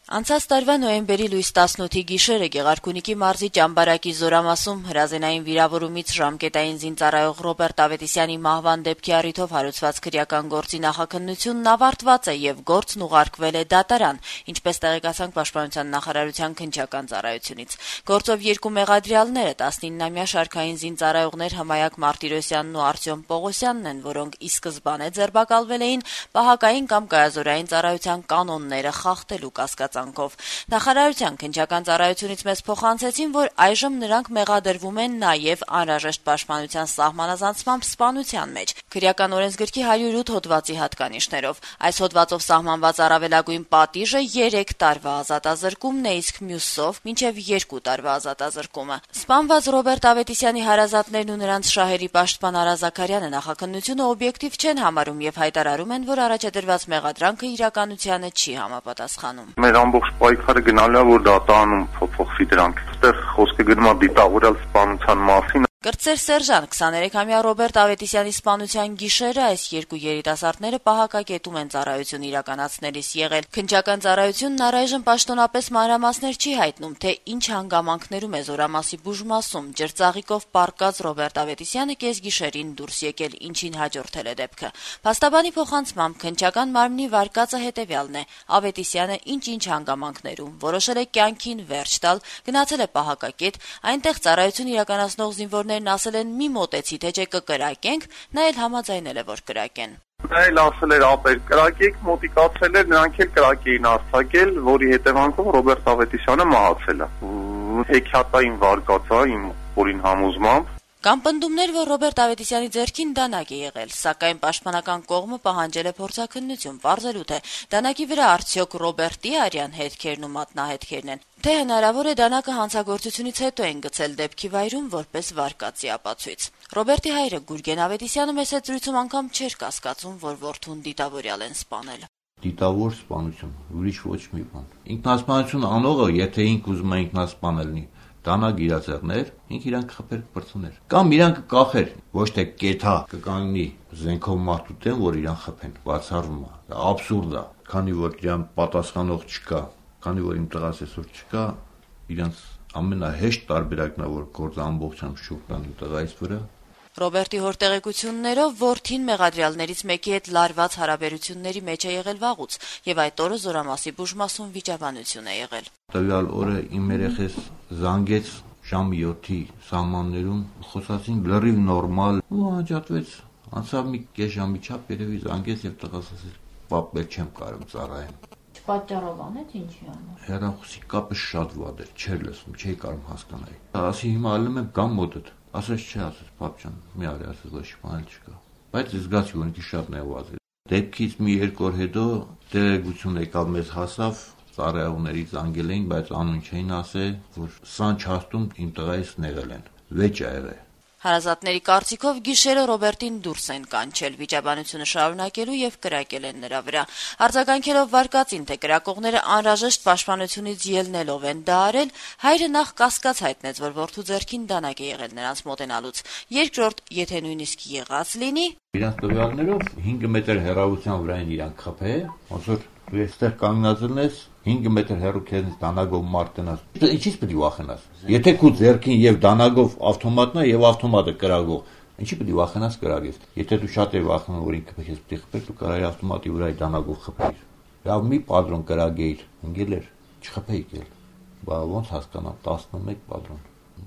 Անցած տարվա նոյեմբերի լույս 18-ի գիշերը Գեղարքունիքի մարզի Ճամբարակի Զորամասում հրազենային վիրավորումից ժամկետային զինծառայող Ռոբերտ Ավետիսյանի մահվան դեպքի առիթով հարուցված քրեական գործի նախաքննությունն ավարտված է եւ գործն ուղարկվել է դատարան, ինչպես տեղեկացանք Պաշտպանության նախարարության քննչական ծառայությունից։ Գործով երկու մեղադրյալները 19-ամյա շարքային զինծառայողներ Հմայակ Մարտիրոսյանն ու Արտյոմ Պողոսյանն են, որոնք ի սկզբանե ձերբակալվել էին պահակային կամ կայազորային ծառայության կանոնները խախտելու կասկածանքով։ Նախարարության քննչական ծառայությունից մեզ փոխանցեցին, որ այժմ նրանք մեղադրվում են նաև անհրաժեշտ պաշտպանության սահմանազանցմամբ սպանության մեջ քրեական օրենսգրքի 108 հոդվածի հատկանիշներով։ Այս հոդվածով սահմանված առավելագույն պատիժը 3 տարվա ազատազրկումն է, իսկ մյուսով մինչև 2 տարվա ազատազրկումը։ Սպանված Ռոբերտ Ավետիսյանի հարազատներն ու նրանց շահերի պաշտպան Արա Զաքարյանը նախաքննությունը օբյեկտիվ չեն համարում եւ հայտարարում են, որ առաջադրված մեղադրանքը իրականությանը չի համապատասխանում։ Մեր ամբողջ պայքարը գնալու է, որ դատարանում փոխվի դրանք։ Այստեղ խոսքը գնում է դիտավորյալ սպանության մասին։ Կրտսեր Սերժան 23-ամյա Ռոբերտ Ավետիսյանի սպանության գիշերը այս երկու երիտասարդները պահակակետում են ծառայություն իրականացնելիս եղել։ Քննչական ծառայությունն առայժմ պաշտոնապես մանրամասներ չի հայտնում, թե ինչ հանգամանքներում է Զորամասի բուժմասում ջրծաղիկով պառկած Ռոբերտ Ավետիսյանը կեսգիշերին դուրս եկել, ինչին հաջորդել է դեպքը։ Փաստաբանի փոխանցմամբ քննչական մարմնի վարկածը հետևյալն է. Ավետիսյանը ինչ-ինչ հանգամանքներում որոշել է կյանքին վերջ տալ, գնացել է պահակակետ, այնտեղ ծառայություն իրականացնող զինվորներն ասել են՝ մի մոտեցի, թե չէ կկրակենք, նա էլ համաձայնել է, որ կրակեն։ Նա էլ ասել էր ապեր կրակեք, մոտիկացել էր, նրանք էլ կրակ էին արձակել, որի հետևանքով Ռոբերտ Ավետիսյանը մահացել է։ Հեքիաթային վարկած է իմ օրին համոզմամբ։ Կամ պնդումներ, որ Ռոբերտ Ավետիսյանի ձեռքին դանակ է եղել, սակայն պաշտպանական կողմը պահանջել է փորձաքննություն, պարզելու թե դանակի վրա արդյոք Ռոբերտի արյան հետքերն ու մատնահետքերն են, թե հնարավոր է դանակը հանցագործությունից հետո են գցել դեպքի վայրում որպես վարկածի ապացույց։ Ռոբերտի հայրը Գուրգեն Ավետիսյանը մեծ զրույցում անգամ չէր կասկածում, որ որդուն դիտավորյալ են սպանել։ Դիտավոր սպանություն, ուրիշ ոչ մի բան։ Ինքնասպանություն անողը, եթե ինք ուզում է ինքնասպանել լինի, դանակ իրացեղներ, ինք իրանք խփեր կպրծներ։ Կամ իրանք կախեր, ոչ թե կեթա կկանգնի զենքով մարդու դեմ, որ իրան խփեն, բացառվում է։ Դա աբսուրդ է, քանի որ իրան պատասխանող չկա, քանի որ իմ տղաս այսօր չկա, իրանք ամենահեշտ տարբերակն է, որ գործը ամբողջությամբ շուտ տան իմ տղայից վրա։ Ռոբերտի հոր տեղեկություններով որդին մեղադրյալներից մեկի հետ լարված հարաբերությունների մեջ է եղել վաղուց, եւ այդ օրը Զորամասի բուժմասում վիճաբանություն է եղել։ Տվյալ օրը իմ երեխես զանգեց ժամը 7-ի սահմաններում, խոսացին լրիվ նորմալ, ու անջատվեց, անցավ մի կես ժամի չափ, երևի զանգեց եւ տղաս ասեց՝ «Պապ, ես չեմ կարող ծառայեմ»։ Պատճառով անեց ինչի համար։ Հեռախոսի կապը շատ վատ էր, չէր լսում, չէի կարող հասկանալ։ Ասի հիմա ալում եմ կամ մոտդ։ Ասես չէ, ասես պապ ջան, մի արի, ասես ոչ բան չկա։ Բայց զգացի, որ ինքը շատ նեղված է։ Դեպքից մի երկու օր հետո տեղեկություն եկավ, մեզ հասավ, ծառայողներից զանգել էին, բայց անուն չէին ասել, որ սան չաստում իմ տղայից նեղել են։ Վեճ ա եղել։ Հարազատների կարծիքով գիշերը Ռոբերտին դուրս են կանչել վիճաբանությունը շարունակելու եւ կրակել են նրա վրա։ Արձագանքելով վարկածին, թե կրակողները անհրաժեշտ պաշտպանությունից ելնելով են դա արել, հայրը նախ կասկած հայտնեց, որ որդու ձեռքին դանակ է եղել նրանց մոտենալուց։ Երկրորդ, եթե նույնիսկ եղած լինի, իրանց տվյալներով 5 մետր հեռավորության վրա են իրանք խփել, ոնց որ դու այստեղ կանգնած ես 5 մետր հեռու քեզնից դանագով մարտնաս։ Ինչից պետք է վախենաս։ Եթե քո ձեռքին եւ դանագով ավտոմատն է եւ ավտոմատը կրակող, ինչի պետք է վախենաս կրակես։ Եթե դու շատ ես վախենում, որ ինքը քեզ պետք է խփի, դու կարող ես ավտոմատի վրա դանագով խփեիր։ Լավ մի պատրոն կրակեիր, ընկել էր, չխփեիք էլ։ Բա ոնց հասկանամ 11 պատրոն։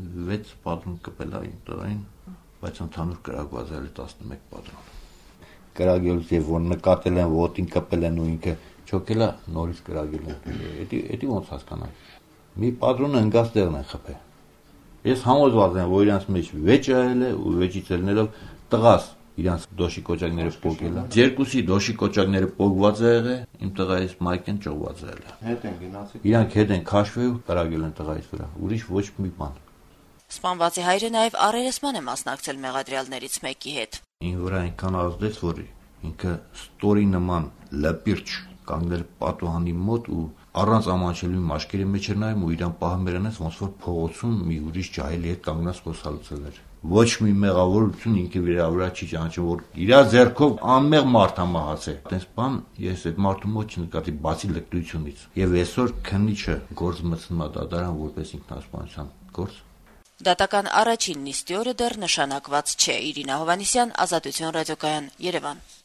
6 պատրոն կպել է իմ տղային, բայց ընդհանուր կրակված է 11 պատրոն։ Կրակելուց եւ որ նկատել են ոտին կպել են ու ինքը չոքելա նորից կրակել են։ Էդի ոնց հասկանամ։ Մի պատրոնը ընկած տեղն են խփել։ Ես համոզված եմ, որ իրանց մեջ վեճ այել է ու վեճից ելնելով տղաս իրանց դոշի կոճակները պոկել է։ Երկուսի դոշի կոճակները պոկված է եղել, իմ տղայից մայքեն ճողված է եղել։ Հետ են գնացել։ Իրանք հետ են քաշվել ու կրակել են տղայից վրա։ Ուրիշ ոչ մի բան։ Սպանվածի հայրը նաև առերեսման է մասնակցել մեղադրյալներից մեկի հետ։ Ին վրա այնքան ազդեց, որ ինքը ստորի նման լպիրջ կանգնել պատուհանի մոտ ու առանց ամանչելու մաշկերի մեջ էր նայում ու իրան պահում էր անես ոնց որ փողոցում մի ուրիշ ջահելի հետ կանգնած խոսալուց էր։ ոչ մի մեղավորություն ինքը վրա չի ճանաչում, որ իր ձեռքով անմեղ մարդ է մահացել։ Այդպես բան ես այդ մարդու մոտ չնկատի բացի լկտությունից։ Եվ այսօր քննիչը գործ մտցնում է դատարան որպես ինքնասպանության գործ։ Դատական առաջին նիստի օրը դեռ նշանակված չէ։ Իրինա Հովհաննիսյան, Ազատություն ռադիոկայան, Երևան։